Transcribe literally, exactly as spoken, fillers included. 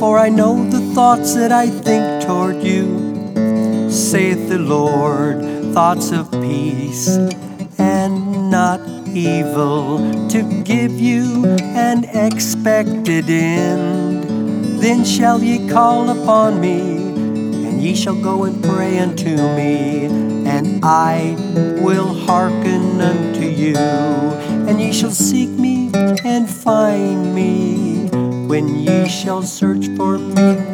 For I know the thoughts that I think toward you, saith the Lord, thoughts of peace and not evil, to give you an expected end. Then shall ye call upon me, and ye shall go and pray unto me, and I will hearken unto you. And ye shall seek me and find me, when ye shall search for me